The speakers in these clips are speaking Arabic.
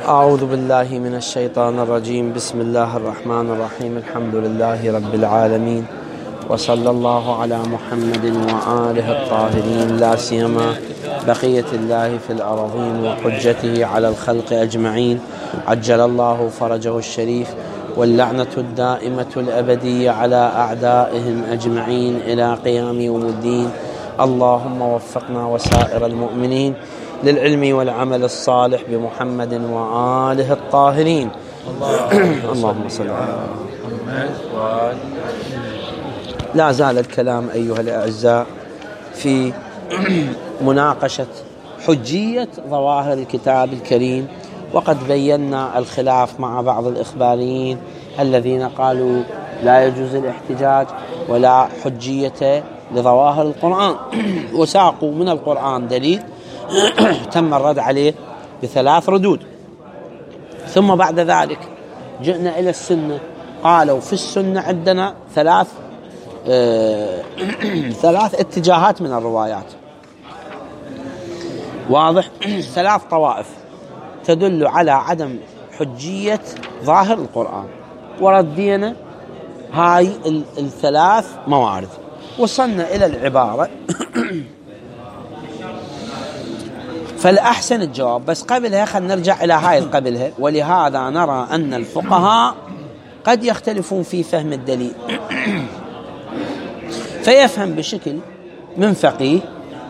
أعوذ بالله من الشيطان الرجيم. بسم الله الرحمن الرحيم. الحمد لله رب العالمين، وصلى الله على محمد وآله الطاهرين، لا سيما بقية الله في الأرضين وحجته على الخلق أجمعين، عجل الله فرجه الشريف، واللعنة الدائمة الأبدية على أعدائهم أجمعين إلى قيام يوم الدين. اللهم وفقنا وسائر المؤمنين للعلم والعمل الصالح بمحمد وآله الطاهرين. اللهم صل على محمد. لا زال الكلام أيها الأعزاء في مناقشة حجية ظواهر الكتاب الكريم، وقد بينا الخلاف مع بعض الإخباريين الذين قالوا لا يجوز الاحتجاج ولا حجية لظواهر القرآن، وساقوا من القرآن دليل تم الرد عليه بثلاث ردود. ثم بعد ذلك جئنا إلى السنة، قالوا في السنة عندنا ثلاث اتجاهات من الروايات، واضح، ثلاث طوائف تدل على عدم حجية ظاهر القرآن، وردينا هاي الثلاث موارد. وصلنا إلى العبارة فالأحسن الجواب، بس قبلها خلينا نرجع إلى هاي قبلها. ولهذا نرى أن الفقهاء قد يختلفون في فهم الدليل، فيفهم بشكل من فقيه،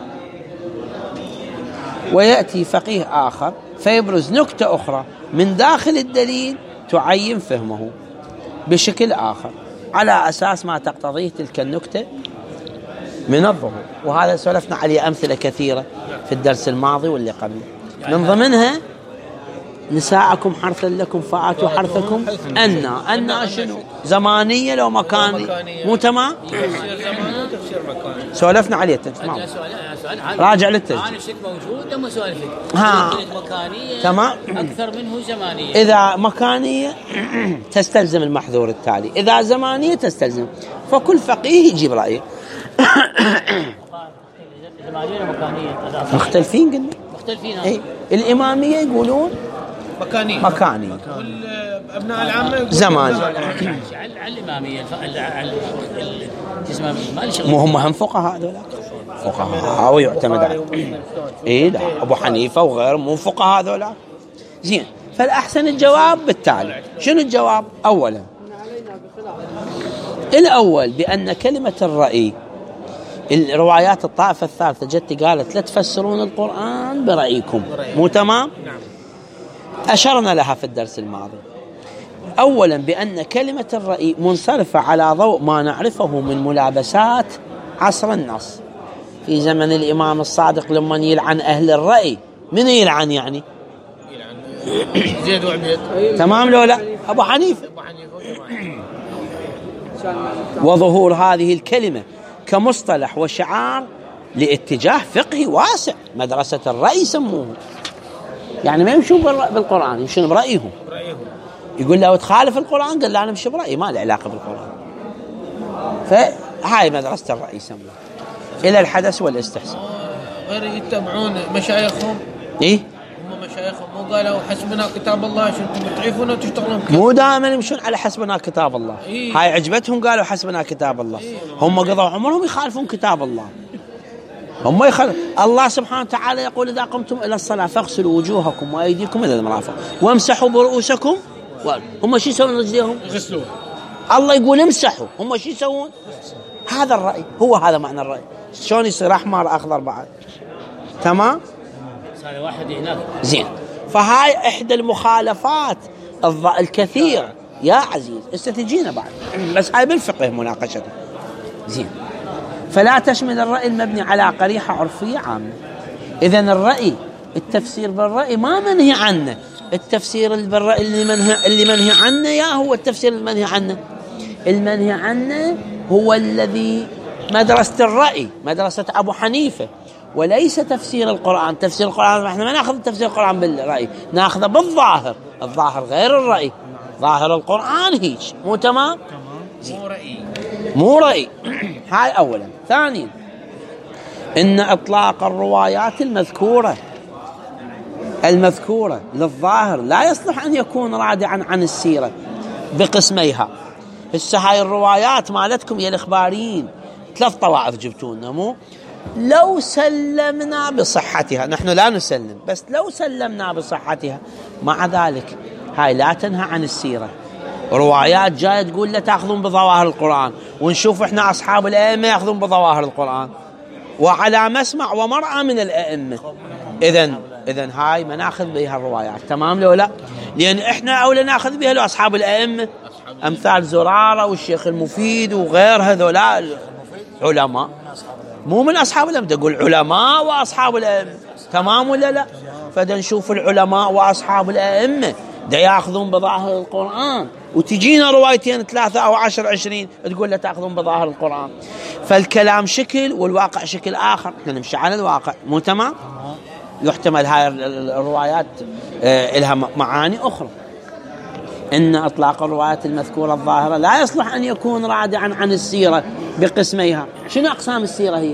ويأتي فقيه آخر فيبرز نكتة أخرى من داخل الدليل تعين فهمه بشكل آخر على أساس ما تقتضيه تلك النكتة من الظهور. وهذا سولفنا عليه أمثلة كثيرة في الدرس الماضي واللي قبله، من ضمنها نساءكم حرث لكم فآتوا حرثكم أن شنو زمانية لو مكانية، مو تمام؟ سولفنا عليه تمام، راجع للتسجيل. أنا شك موجود لما سولفك مكانية تمام أكثر منه زمانية. إذا مكانية تستلزم المحذور التالي، إذا زمانية تستلزم، فكل فقيه يجيب رأيه. زمانية ومكانية مختلفين، قلنا مختلفين. إيه؟ الإمامية يقولون مكانية، أبناء العامة زمانية. على الإمامية مو هم فقهاء هذول، فقهاء ويعتمد عليهم. إيه لا، أبو حنيفة وغير مو فقهاء هذول. زين، فالأحسن الجواب بالتالي. شنو الجواب؟ أولا الأول بأن كلمة الرأي، الروايات الطائفة الثالثة جت قالت لا تفسرون القرآن برأيكم، مو تمام؟ أشرنا لها في الدرس الماضي. أولا بأن كلمة الرأي منصرفة على ضوء ما نعرفه من ملابسات عصر النص. في زمن الإمام الصادق لما يلعن أهل الرأي، من يلعن يعني؟ يلعن زيد وعبيد، تمام لو لا؟ أبو حنيفة. وظهور هذه الكلمة كمصطلح وشعار لاتجاه فقهي واسع، مدرسة الرأي سموه، يعني ما يمشون بالقرآن، يمشون برأيهم. يقول له تخالف القرآن، قال له أنا مش برأيي، ما له علاقة بالقرآن. فهاي مدرسة الرأي سموه، إلى الحدث والاستحسان. غير يتبعون مشايخهم. إيه؟ هم مشايخهم مو قالوا حسبنا كتاب الله، شو انتم تعرفون وتشتغلون؟ مو دائما يمشون على حسبنا كتاب الله. إيه؟ هاي عجبتهم قالوا حسبنا كتاب الله. إيه؟ هم قضوا عمرهم يخالفون كتاب الله. هم يخالف الله سبحانه وتعالى يقول إذا قمتم إلى الصلاة فاغسلوا وجوهكم وأيديكم إلى المرافق وامسحوا برؤوسكم. هم شو يسوون رجليهم؟ يغسلون. الله يقول امسحوا، هم شو يسوون؟ هذا الرأي، هو هذا معنى الرأي. شلون يصير أحمر أخضر بعد؟ تمام؟ صار واحد هناك. زين، فهاي إحدى المخالفات الكثيرة يا عزيز، استتجينا بعد، بس هاي بالفقه مناقشته. زين، فلا تشمل الرأي المبني على قريحة عرفية عامة. إذن الرأي، التفسير بالرأي ما منهي عنه، التفسير بالرأي اللي منهي عنه يا هو التفسير المنهي عنه. المنهي عنه هو الذي مدرسة الرأي، مدرسة أبو حنيفة، وليس تفسير القرآن. تفسير القرآن احنا ما ناخذ تفسير القرآن بالرأي، ناخذه بالظاهر. الظاهر غير الرأي، ظاهر القرآن هيك، مو تمام؟ مو رأي. هاي أولا. ثانيا إن إطلاق الروايات المذكورة المذكورة للظاهر لا يصلح أن يكون رادعا عن السيرة بقسميها. هسه هاي الروايات مالتكم يا الإخباريين 3 طوائف جبتونا، مو؟ لو سلمنا بصحتها، نحن لا نسلم، بس لو سلمنا بصحتها، مع ذلك هاي لا تنهى عن السيرة. روايات جاية تقول لا تأخذون بظواهر القرآن، ونشوف إحنا أصحاب الأئمة يأخذون بظواهر القرآن وعلى مسمع ومرأى من الأئمة. إذن هاي ما ناخذ بها الروايات، تمام لو لا؟ لأن إحنا أولى ناخذ بها لو أصحاب الأئمة أمثال زرارة والشيخ المفيد وغير هذولا علماء، مو من أصحاب الأئمة، تقول علماء وأصحاب الأئمة، تمام ولا لا؟ فدا نشوف العلماء وأصحاب الأئمة دا يأخذون بظاهر القرآن، وتجينا روايتين 3 أو 10 20 تقول لا تأخذون بظاهر القرآن. فالكلام شكل والواقع شكل آخر، احنا نمشي على الواقع، مو تمام؟ يحتمل هاي الروايات لها معاني أخرى. إن إطلاق الروايات المذكورة الظاهرة لا يصلح أن يكون رادعا عن السيرة بقسميها. شنو أقسام السيرة هي؟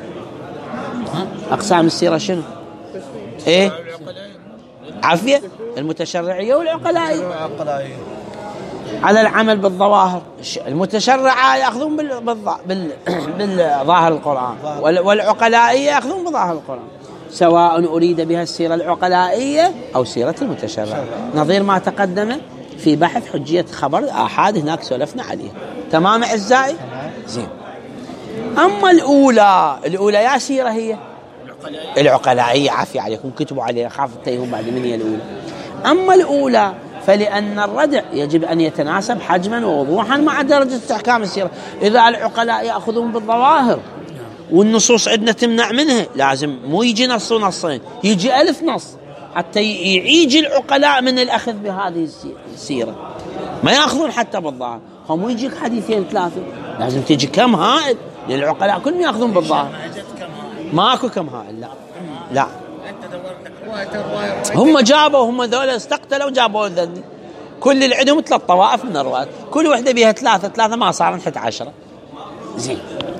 أقسام السيرة شنو؟ إيه؟ عافية المتشرعية والعقلائية. على العمل بالظواهر، المتشرعة يأخذون بالظاهر القرآن، والعقلائية يأخذون بظاهر القرآن، سواء أريد بها السيرة العقلائية أو سيرة المتشرع، نظير ما تقدم في بحث حجية خبر آحاد، هناك سولفنا عليه، تمام أعزائي؟ زين. أما الأولى يا سيرة هي العقلائية، عافية عليكم كتبوا عليها، خاف التيهم بعد من هي الأولى. أما الأولى فلأن الردع يجب أن يتناسب حجما ووضوحا مع درجة أحكام السيرة. إذا العقلاء يأخذون بالظواهر والنصوص عندنا تمنع منها، لازم مو يجي نص ونصين، يجي 1000 نص حتى يعيج العقلاء من الأخذ بهذه السيرة، ما يأخذون حتى بالظاهر. هم يجيك حديثين 3 لازم تجي كم هائل، لأن العقلاء كلهم يأخذون بالظاهر. ماكو كم هائل، لا هم جابوا، هم ذولا استقتلوا جابوا ذني، كل اللي عندهم 3 طوائف من الروايات، كل وحدة بها 3 ما صار 11. زين.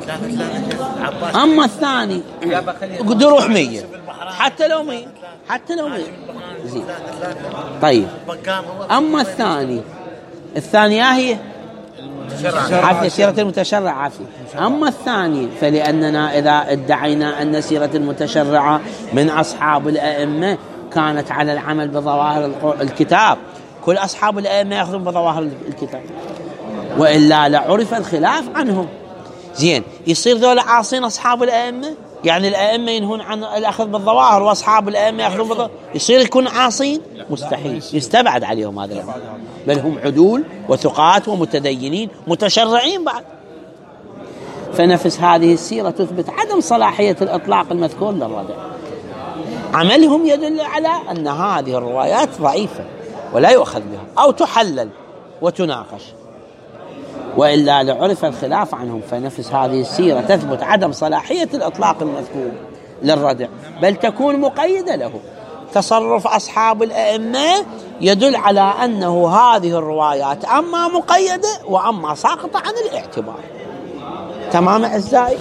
أما الثاني قد روح 100 حتى لو 100 زين. طيب أما الثانية هي عافية سيرة المتشرع، عافية. أما الثاني فلأننا إذا ادعينا أن سيرة المتشرعة من أصحاب الأئمة كانت على العمل بظواهر الكتاب، كل أصحاب الأئمة يأخذون بظواهر الكتاب، وإلا لعرف الخلاف عنهم. زين، يصير ذولا عاصين أصحاب الأئمة، يعني الأئمة ينهون عن الأخذ بالظواهر وأصحاب الأئمة يأخذون بالظواهر، يصير يكون عاصين؟ مستحيل، يستبعد عليهم هذا الأمر، بل هم عدول وثقات ومتدينين متشرعين بعد. فنفس هذه السيرة تثبت عدم صلاحية الإطلاق المذكور للردع. عملهم يدل على أن هذه الروايات ضعيفة ولا يؤخذ بها أو تحلل وتناقش، وإلا لعرف الخلاف عنهم. فنفس هذه السيرة تثبت عدم صلاحية الإطلاق المذكور للردع، بل تكون مقيدة له. تصرف أصحاب الأئمة يدل على أنه هذه الروايات أما مقيدة وأما ساقطة عن الاعتبار. تمام أعزائي؟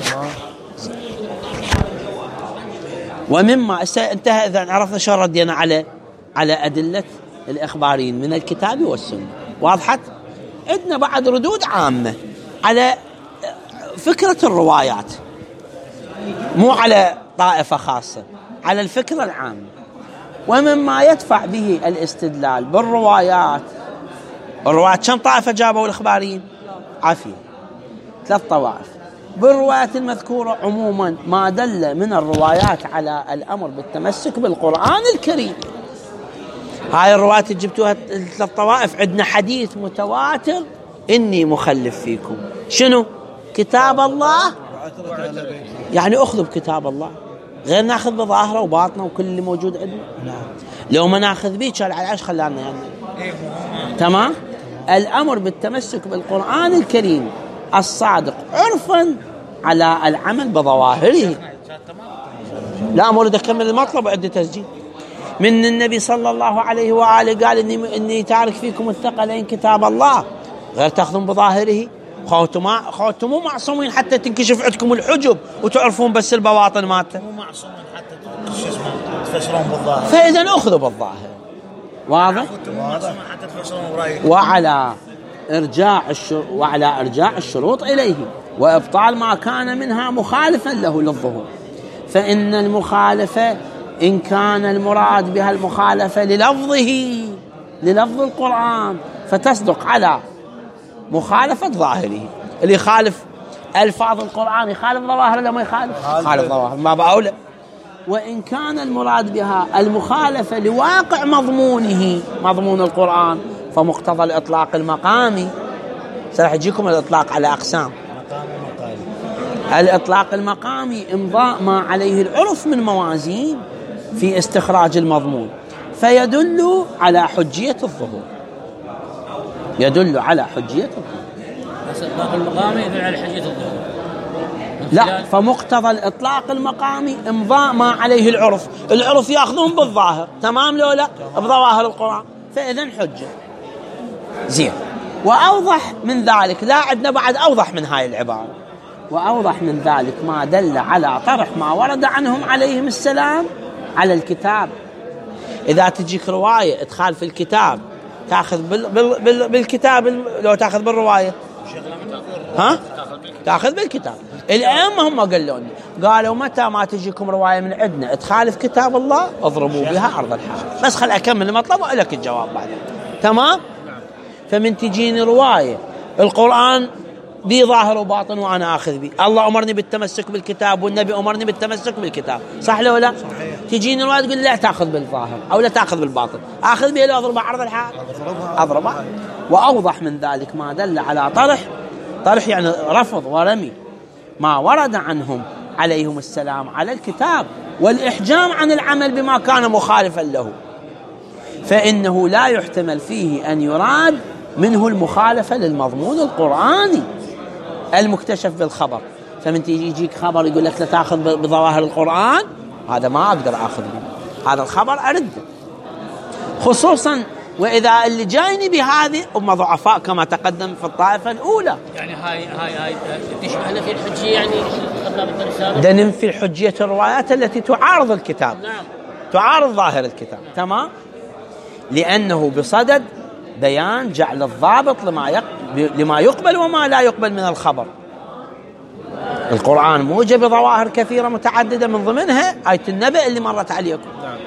ومما انتهى، إذا عرفنا شو ردينا على أدلة الإخباريين من الكتاب والسنة، واضحت؟ عندنا بعد ردود عامة على فكرة الروايات، مو على طائفة خاصة، على الفكرة العامة. ومما يدفع به الاستدلال بالروايات، الروايات كم طائفة جابوا الإخباريين؟ عافية 3 طوائف. بالروايات المذكورة عموما ما دل من الروايات على الأمر بالتمسك بالقرآن الكريم. هاي الروايات اللي جبتوها 3 طوائف، عندنا حديث متواتر إني مخلف فيكم، شنو؟ كتاب الله، يعني أخذوا بكتاب الله، غير ناخذ بظاهره وباطنه وكل اللي موجود عندنا. لو ما ناخذ به شال على العش خلانا يعني. تمام؟ الأمر بالتمسك بالقرآن الكريم الصادق عرفا على العمل بظواهره. لا أريد أكمل المطلب وعندي تسجيل من النبي صلى الله عليه وآله، قال إني تارك فيكم الثقلين كتاب الله، غير تأخذون بظاهره. خوتم مو معصومين حتى تنكشف عندكم الحجب وتعرفون بس البواطن مالته، مو معصومين حتى تفسرون بالظاهر. فإذا أخذوا بالظاهر. واضح؟ حتى تفسرون برأيكم. وعلى إرجاع الشروط إليه وإبطال ما كان منها مخالفا له للظهور. فإن المخالفة إن كان المراد بها المخالفة للفظ القرآن فتصدق على مخالفة ظاهره. اللي يخالف ألفاظ القرآن يخالف ظواهر ولا ما يخالف ظواهر ما بأولى. وإن كان المراد بها المخالفة لواقع مضمون القرآن فمقتضى الإطلاق المقامي. سرح يجيكم الإطلاق على أقسام. الإطلاق المقامي إمضاء ما عليه العرف من موازين في استخراج المضمون فيدل على حجية الظهور. بس الإطلاق المقامي يدل على حجية الظهور. لا، فمقتضى الإطلاق المقامي إمضاء ما عليه العرف يأخذون بالظاهر. تمام لو لا بظواهر القرآن فإذن حجة. زين. وأوضح من ذلك، لا عندنا بعد أوضح من هاي العبارة، وأوضح من ذلك ما دل على طرح ما ورد عنهم عليهم السلام على الكتاب. إذا تجيك رواية تخالف الكتاب تأخذ بالكتاب لو تأخذ بالرواية تأخذ بالكتاب. الأئمة هم قالوا متى ما تجيكم رواية من عندنا تخالف كتاب الله اضربوا بها عرض الحائط. بس خل أكمل المطلب وألك الجواب بعد. تمام. فمن تجيني رواية القرآن بي ظاهر وباطن وأنا آخذ بي، الله أمرني بالتمسك بالكتاب والنبي أمرني بالتمسك بالكتاب، صح لو لا؟ صحيح. تجيني رواية تقول لا تأخذ بالظاهر أو لا تأخذ بالباطن، آخذ بي لو أضربها عرض الحائط أضربها. وأوضح من ذلك ما دل على طرح يعني رفض ورمي ما ورد عنهم عليهم السلام على الكتاب والإحجام عن العمل بما كان مخالفا له، فإنه لا يحتمل فيه أن يراد منه المخالفة للمضمون القرآني المكتشف بالخبر. فمن يجيك خبر يقول لك لا تأخذ بظواهر القرآن، هذا ما أقدر أخذ به، هذا الخبر أرده، خصوصا وإذا اللي جايني بهذه هم ضعفاء كما تقدم في الطائفة الأولى. يعني هاي تشبه نفي الحجية، يعني ده ننفي الحجية الروايات التي تعارض الكتاب. نعم. تعارض ظاهر الكتاب. تمام. لأنه بصدد بيان جعل الضابط لما يقبل وما لا يقبل من الخبر. القرآن موجب ظواهر كثيرة متعددة من ضمنها آية النبأ اللي مرت عليكم.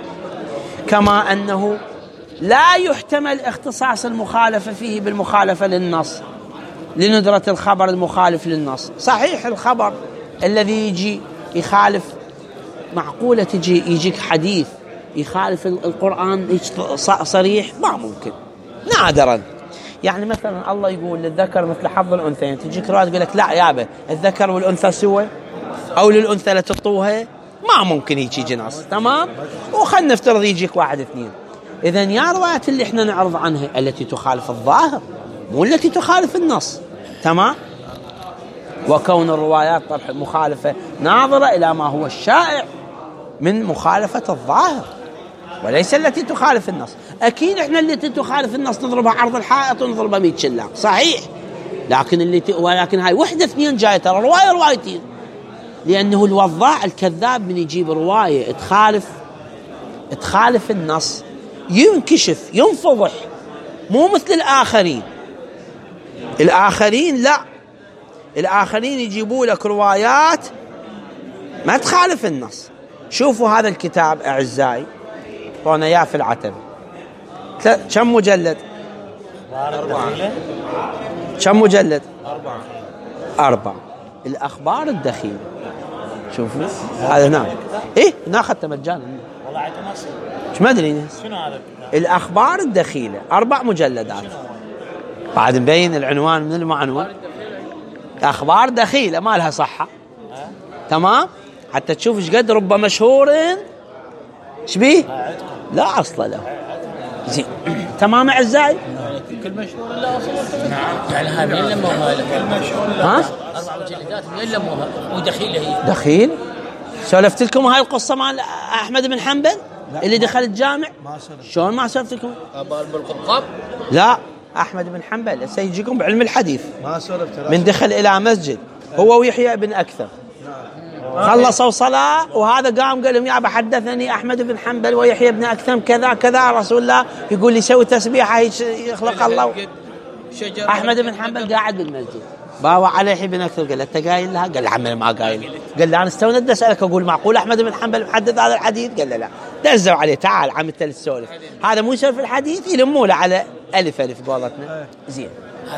كما أنه لا يحتمل اختصاص المخالفة فيه بالمخالفة للنص لندرة الخبر المخالف للنص. صحيح الخبر الذي يجي يخالف، معقولة يجيك حديث يخالف القرآن صريح، ما ممكن، نادرا. يعني مثلا الله يقول للذكر مثل حظ الأنثيين، تجيك رواية تقول لك لا يابا الذكر والأنثى سوى، أو للأنثى لا تطوها، ما ممكن يجي جناس. تمام. وخلنا نفترض يجيك 1 2. إذن يا روايات اللي احنا نعرض عنها التي تخالف الظاهر مو التي تخالف النص. تمام. وكون الروايات طرح مخالفة ناظرة إلى ما هو الشائع من مخالفة الظاهر وليس التي تخالف النص. أكيد إحنا التي تخالف النص نضربها عرض الحائط ونضربها 100 شلاق، صحيح، لكن ولكن هاي 1 2 جاية، ترى رواية روايتين. لأنه الوضاع الكذاب من يجيب رواية تخالف النص ينكشف ينفضح، مو مثل الآخرين لا، الآخرين يجيبوا لك روايات ما تخالف النص. شوفوا هذا الكتاب أعزائي، طونا إياه في العتبة، كم مجلد؟ 4. كم مجلد؟ 4. الأخبار الدخيلة، شوفوا هذا هنا، إيه ناخذته مجانا والله عاد مصر، مش ما أدري شنو هذا الأخبار الدخيلة، 4 مجلدات. بعد مبين العنوان من المعنون، أخبار دخيلة ما لها صحة. تمام. حتى تشوف ايش قد رب مشهور شبيه لا أصل له. زين. تمام أعزائي. كل مشهور لا أصل. نعم. يعني هذا من لموها كل مشهور لا 4 مجلدات من لموها ودخيلة هي. دخيل. سولفت لكم هاي القصة مع أحمد بن حنبل اللي دخل الجامع. شلون ما سولفت لكم؟ بالقرقاب. لا، أحمد بن حنبل سيجيكم بعلم الحديث. ما سولفت من دخل إلى مسجد هو ويحيى بن أكثر. خلصوا صلاة وهذا قام قال لهم: يا أبا حدثني أحمد بن حنبل ويحيى بن أكثم كذا كذا، رسول الله يقول لي سوي تسبيحة يخلق الله. أحمد بن حنبل قاعد بالمسجد، باوى على يحيى بن أكثم قال: أنت قايل لها؟ قال: عمي ما قايل. قال: لا أنا استوند أسألك، أقول معقول أحمد بن حنبل محدث هذا الحديث؟ قال: لا. دزوا عليه: تعال عم أنت تسولف، هذا مو يسولف الحديث، يلموا له على ألف قولتنا. زين.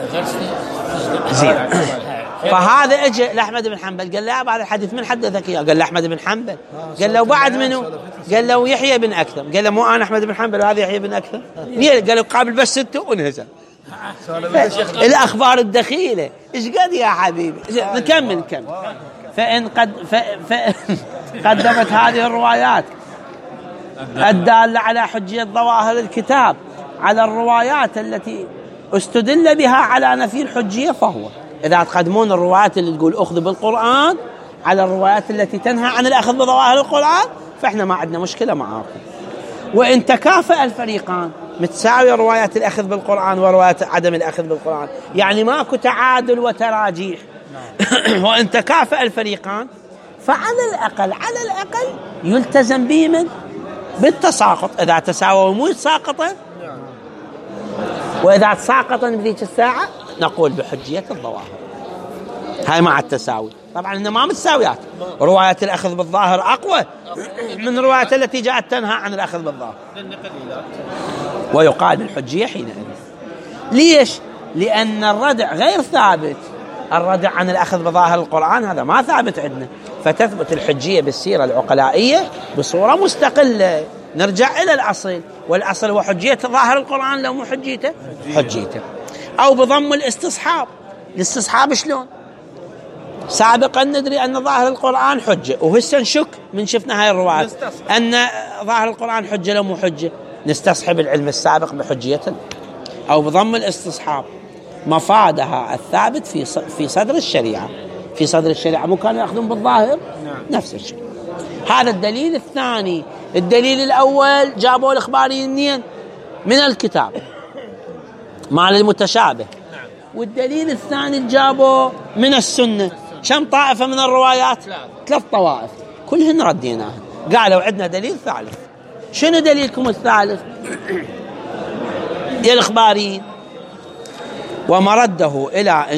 فهذا اجى لاحمد بن حنبل قال له: يا ابا هذا الحديث من حدثك اياه؟ قال له: احمد بن حنبل. قال له: وبعد منه؟ قال له: يحيى بن اكثم. قال له: مو انا احمد بن حنبل وهذا يحيى بن اكثم؟ قال له: قابل بس ستة ونهزم. الاخبار الدخيله ايش قد يا حبيبي. نكمل. فان قدمت هذه الروايات الداله على حجيه ظواهر الكتاب على الروايات التي استدل بها على نفي الحجيه، فهو إذا تقدمون الروايات اللي تقول أخذ بالقرآن على الروايات التي تنهى عن الأخذ بظواهر القرآن، فإحنا ما عندنا مشكلة معاكم. وإن تكافأ الفريقان، متساوية روايات الأخذ بالقرآن وروايات عدم الأخذ بالقرآن، يعني ماكو تعادل وتراجيح. وإن تكافأ الفريقان فعلى الأقل يلتزم به من بالتساقط. إذا تساووا مو يتساقطا، وإذا تساقطا بذيك الساعة نقول بحجية الظواهر. هاي مع التساوي. طبعا إنه ما متساويات، رواية الأخذ بالظاهر أقوى من رواية التي جاءت تنهى عن الأخذ بالظاهر، ويقال بالحجية حينئذ. ليش؟ لأن الردع غير ثابت. الردع عن الأخذ بظاهر القرآن هذا ما ثابت عندنا، فتثبت الحجية بالسيرة العقلائية بصورة مستقلة. نرجع إلى الأصل، والأصل هو حجية ظاهر القرآن، لو مو حجيته أو بضم الاستصحاب. الاستصحاب شلون؟ سابقا ندري أن ظاهر القرآن حجة، وهسه نشك من شفنا هاي الروايات أن ظاهر القرآن حجة لو مو حجة، نستصحب العلم السابق بحجية أو بضم الاستصحاب مفادها الثابت في صدر الشريعة. في صدر الشريعة مو كانوا يأخذون بالظاهر؟ نفس الشيء. هذا الدليل الثاني. الدليل الأول جابوا الإخباريين منين؟ من الكتاب مع المتشابه. والدليل الثاني جابوا من السنة. كم طائفة من الروايات؟ 3 طوائف، كلهن رديناهن. قالوا عندنا دليل ثالث. شنو دليلكم الثالث؟ يا الإخباريين: ومرده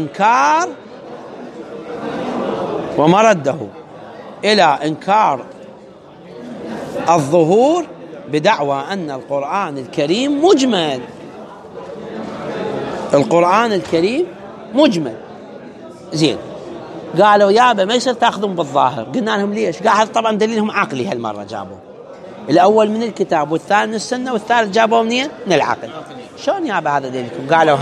إلى إنكار الظهور بدعوى أن القرآن الكريم مجمل. القرآن الكريم مجمل. زين. قالوا: يابا ما يصير تأخذون بالظاهر. قلنا لهم: ليش؟ قال: طبعا دليلهم عقلي هالمرة. جابوا الأول من الكتاب، والثاني من السنة، والثالث جابوا منين؟ من العقل. شلون يابا هذا دليلكم؟ قالوا: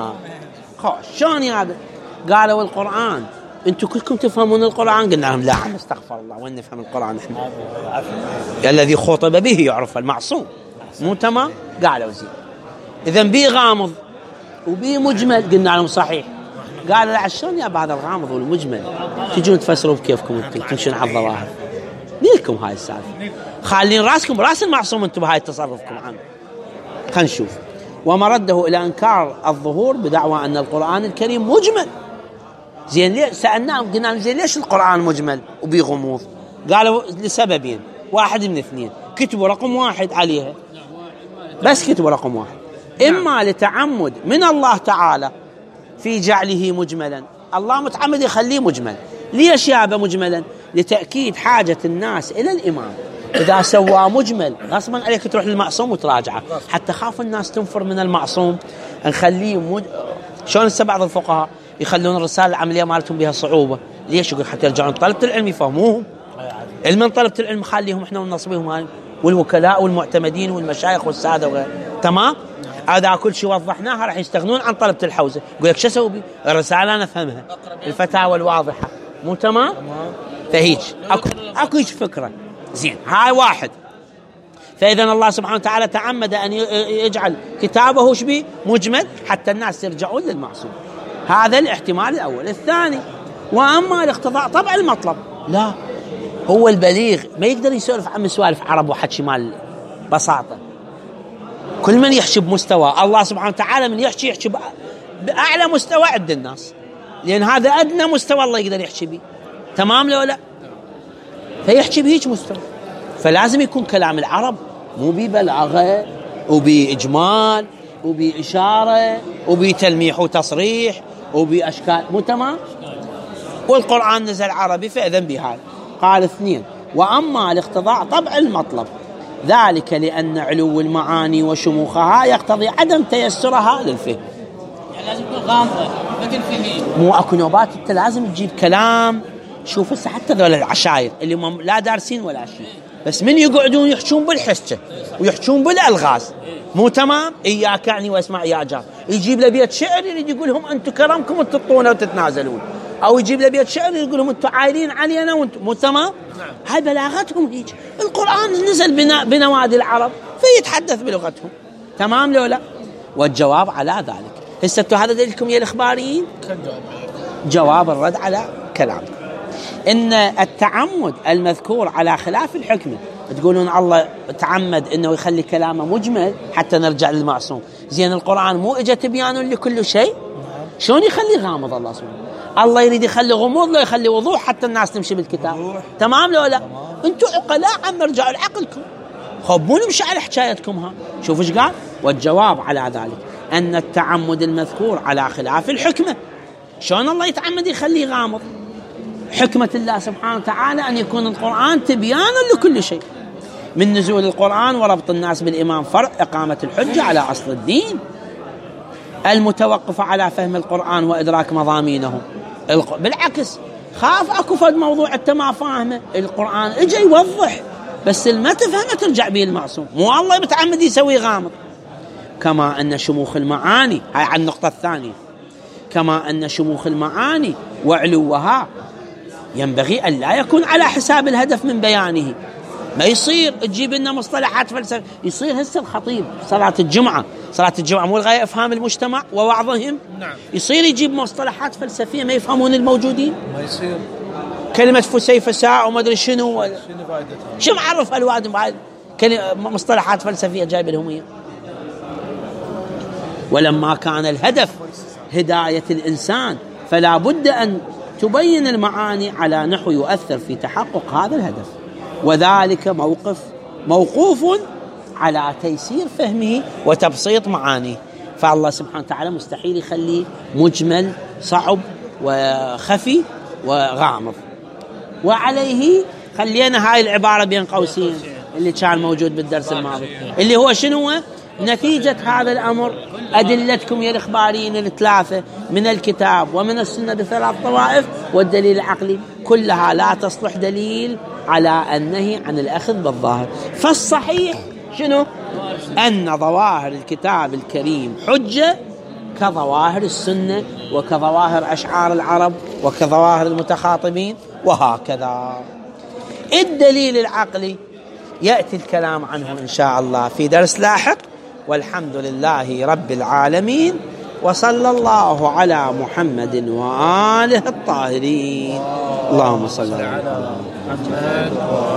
شلون يابا؟ قالوا: القرآن انتم كلكم تفهمون القرآن. قلنا لهم: لا عم استغفر الله، وين نفهم القرآن احنا؟ الذي خطب به يعرف المعصوم، مو تمام؟ قالوا: زين، اذا بي غامض وبي مجمل. قلنا لهم: صحيح. قالوا: لا شلون يا بعض الغامض والمجمل تجون تفسروا بكيفكم انتم تمشون على الظواهر؟ ليكم هاي السالفه، خالين راسكم براس المعصوم انتم بهاي تصرفكم عنه. خلينا نشوف. ومرده الى انكار الظهور بدعوى ان القرآن الكريم مجمل. زين، ليه؟ سألناهم قلنا لهم: زين ليش القرآن مجمل وبيه غموض؟ قالوا: لسببين، واحد من اثنين. كتبوا رقم 1 عليها، بس كتبوا رقم 1. إما لتعمد من الله تعالى في جعله مجملا، الله متعمد يخليه مجمل. ليش يابا مجملا؟ لتأكيد حاجة الناس إلى الإمام. إذا سوى مجمل غصبا عليك تروح للمعصوم وتراجعه، حتى خاف الناس تنفر من المعصوم نخليه شلون بعض الفقهاء يخلون الرسالة العملية مالتهم بها صعوبة. ليش؟ يقول حتى يرجعون طلبة العلم يفهموهم. علما طلبة العلم خليهم احنا ونصبيهم هاي، والوكلاء والمعتمدين والمشايخ والسادة وغيره. تمام؟ هذا كل شيء وضحناها راح يستغنون عن طلبة الحوزة. يقول لك: شو اسوي بي؟ الرسالة نفهمها، الفتاوى الواضحة، مو تمام؟ فهيج اكو فكرة. زين، هاي واحد. فإذا الله سبحانه وتعالى تعمد أن يجعل كتابه شبيه مجمل حتى الناس يرجعون للمعصوم. هذا الاحتمال الأول. الثاني: وأما الاقتضاء طبع المطلب. لا، هو البليغ ما يقدر يسولف عن سوالف عرب وحكي مال بساطة. كل من يحكي بمستوى، الله سبحانه وتعالى من يحكي بأعلى مستوى عند الناس، لأن هذا أدنى مستوى الله يقدر يحكي به. تمام لو لا؟ فيحكي بهيج مستوى. فلازم يكون كلام العرب مو ببلاغة وبإجمال وبإشارة وبتلميح وتصريح وبأشكال، مو تمام؟ والقرآن نزل عربي فإذن بهذا. قال 2: وأما الاقتضاء طبع المطلب، ذلك لأن علو المعاني وشموخها يقتضي عدم تيسرها للفهم. يعني لازم يكون غامضة مثل فهمي، مو أكو نوبات أنت لازم تجيب كلام. شوف هسه حتى ذول العشاير اللي هم لا دارسين ولا شيء، بس من يقعدون يحشون بالحسة ويحشون بالألغاز، مو تمام؟ إياك يعني واسمع يا جار، يجيب له بيت شعر يريد يقول لهم أنتم كرمكم وتطونه وتتنازلون، أو يجيب له بيت شعر يقول لهم أنتم عايلين علينا وأنتم، مو تمام؟ هاي بلاغتهم هيك. القرآن نزل بنوادي العرب فيتحدث بلغتهم، تمام لو لا؟ والجواب على ذلك هسه هذا دليلكم يا الإخباريين، جواب الرد على كلامكم إن التعمد المذكور على خلاف الحكمة. تقولون الله تعمد إنه يخلي كلامه مجمل حتى نرجع للمعصوم. زين القرآن مو إجا تبيان لكل شيء؟ شلون يخلي غامض الله سبحانه؟ الله يريد يخلي غموض، لا يخلي وضوح حتى الناس تمشي بالكتاب. تمام لو لا؟ انتم عقلاء، عم ارجعوا لعقلكم، خب مو نمشي على حكايتكم. ها شوف ايش قال. والجواب على ذلك أن التعمد المذكور على خلاف الحكمة. شلون الله يتعمد يخليه غامض؟ حكمة الله سبحانه وتعالى أن يكون القرآن تبيانا لكل شيء، من نزول القرآن وربط الناس بالإمام فرع إقامة الحجة على أصل الدين المتوقفة على فهم القرآن وإدراك مضامينه. بالعكس خاف أكو فد موضوع أنت ما فاهمه، القرآن إجا يوضح، بس ما تفهمه ترجع به المعصوم، مو الله متعمد يسوي غامض. كما أن شموخ المعاني، هاي على النقطة الثانية، كما أن شموخ المعاني وعلوها ينبغي أن لا يكون على حساب الهدف من بيانه. ما يصير تجيب لنا مصطلحات فلسفية. يصير هسه الخطيب صلاة الجمعة مو الغاية إفهام المجتمع ووعظهم؟ نعم. يصير يجيب مصطلحات فلسفية ما يفهمون الموجودين؟ ما يصير. كلمة فسيفساء وما أدري شنو فائدتها؟ شو معرف الوادم بعد مصطلحات فلسفية جايب لهم إياه؟ ولما كان الهدف هداية الإنسان فلا بد أن تبين المعاني على نحو يؤثر في تحقق هذا الهدف، وذلك موقوف على تيسير فهمه وتبسيط معانيه. فالله سبحانه وتعالى مستحيل يخليه مجمل صعب وخفي وغامض. وعليه خلينا هاي العبارة بين قوسين اللي كان موجود بالدرس الماضي، اللي هو شنو؟ نتيجة هذا الأمر أدلتكم يا الإخباريين الثلاثة من الكتاب ومن السنة بثلاث طوائف والدليل العقلي كلها لا تصلح دليل على النهي عن الأخذ بالظاهر. فالصحيح شنو؟ أن ظواهر الكتاب الكريم حجة كظواهر السنة وكظواهر أشعار العرب وكظواهر المتخاطبين وهكذا. الدليل العقلي يأتي الكلام عنه إن شاء الله في درس لاحق، والحمد لله رب العالمين، وصلى الله على محمد وآله الطاهرين. اللهم صل على محمد.